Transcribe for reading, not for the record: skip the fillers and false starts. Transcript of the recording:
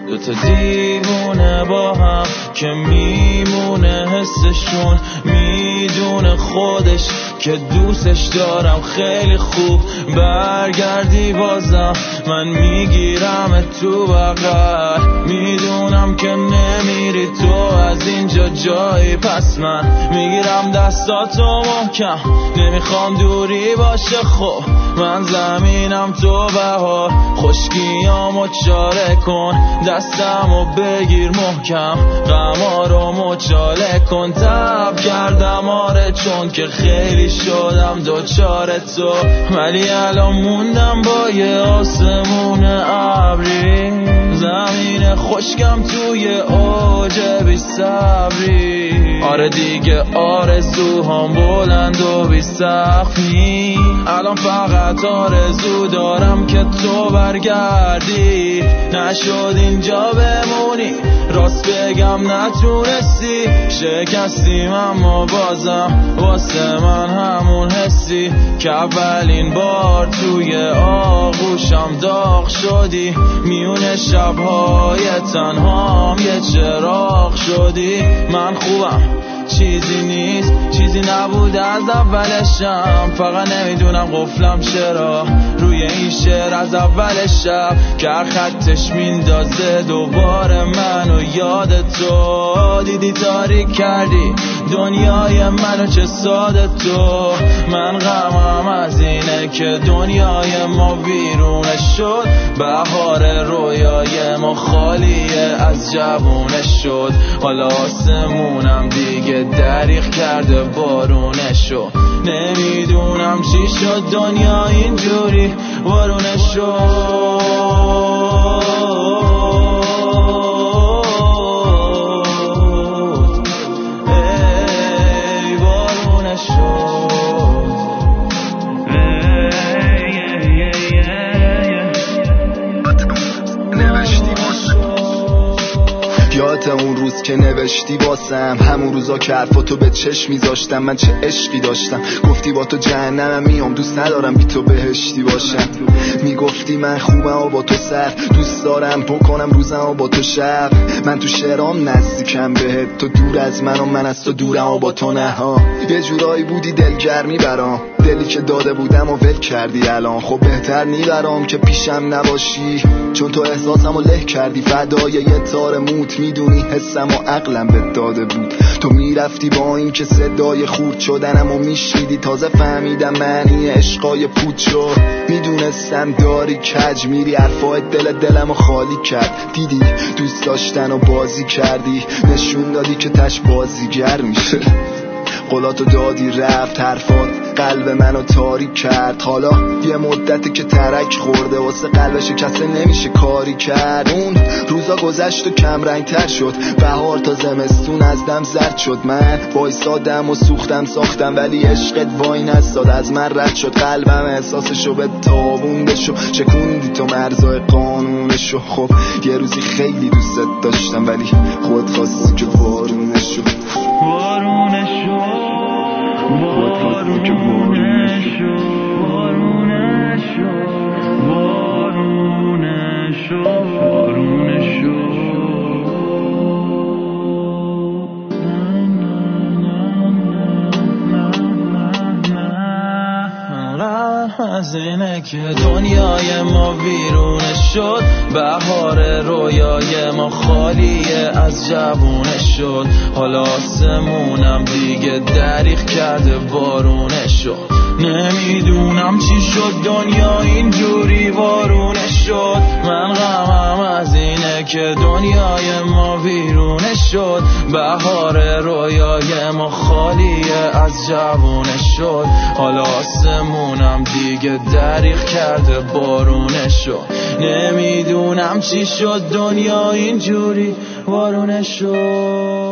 دوتا دیوونه با هم که میمونه حسشون، میدونه خودش که دوستش دارم خیلی خوب. برگردی بازم من میگیرم تو بغل، میدونم که نمیری تو از اینجا جایی، پس من میگیرم دستاتو محکم، نمیخوام دوری باشه. خب من زمینم تو بهار، خشکیامو چاره کن، دستمو بگیر محکم، غمارو مچاله کن. تب کردم آره چون که خیلی شدم دوچار تو، ولی الان موندم با یه آسمون ابری، زمین خشکم توی اوج بی صبری. آره دیگه آرزوهام بلند و بی سقف نی، الان فقط آرزو دارم که تو برگردی. نشد اینجا بمونی، راست بگم نتونستی، شکستیم اما بازم واسه من همون حسی که اولین بار توی آغوشم داغ شدی. میونه شبهای تنهام یه چراغ شدی. من خوبم چیزی نیست، چیزی نبود از اولشم، فقط نمیدونم قفلم چرا روی این شعر از اول شب که خطش میندازه دوباره منو یاد تو. دیدی تاریک کردی دنیای منو چه ساده تو، من غمم از اینه که دنیای ما ویرونه شد، بهار رویای ما خالیه از جوونه شد. حالا آسمونم دیگه دریغ کرده بارونه شد، نمیدونم چی شد دنیا اینجوری وارونه شد. یادت اون روز که نوشتی واسم، همون روزا که حرفاتو به چشم میذاشتم، من چه عشقی داشتم. گفتی با تو جهنمم میام، دوست ندارم بی تو بهشتی باشم. میگفتی من خوبم و با تو سر، دوست دارم بکنم روزم و با تو شب. من تو شعرام نزدیکم بهت، تو دور از من و من از تو دورم و با تو نه ها. یه جورایی بودی دلگرمی برام، دلی که داده بودم و ول کردی الان. خب بهتر نیبرام که پیشم نباشی، چون تو احساسم و له کردی فدای یه تار موت. میدونی حسم و عقلم به داده بود، تو میرفتی با این که صدای خورد شدنم و میشنیدی. تازه فهمیدم معنی عشقای پوچ شد، میدونستم داری کج میری، حرفای دلم و خالی کرد. دیدی دوست داشتن و بازی کردی، نشون دادی که تش بازیگر میشه. قولاتو دادی رفت، حرفات قلب منو تاریک کرد. حالا یه مدتی که ترک خورده، واسه قلب شکسته نمیشه کاری کرد. اون روزا گذشت و کم رنگ تر شد، بهار تا زمستون از دم زرد شد. من وایسادم و سوختم ساختم، ولی عشقت وای نستاد، از من رد شد. قلبم احساسشو به تابوندشو شکوندی، تو مرزای قانونشو. خب یه روزی خیلی دوست داشتم، ولی خود خواستی که وارونشو از اینه که دنیای ما ویرونه شد، بهار رویای ما خالیه از جوونه شد. حالا آسمونم دیگه دریغ کرده بارونه شد، نمیدونم چی شد دنیا اینجوری وارونه شد. من غمم از اینه که دنیای ما ویرونه شد، بهار رویای ما خالیه از جوونه شد. حالا آسمونم دیگه دریغ کرده بارونه شد، نمیدونم چی شد دنیا اینجوری وارونه شد.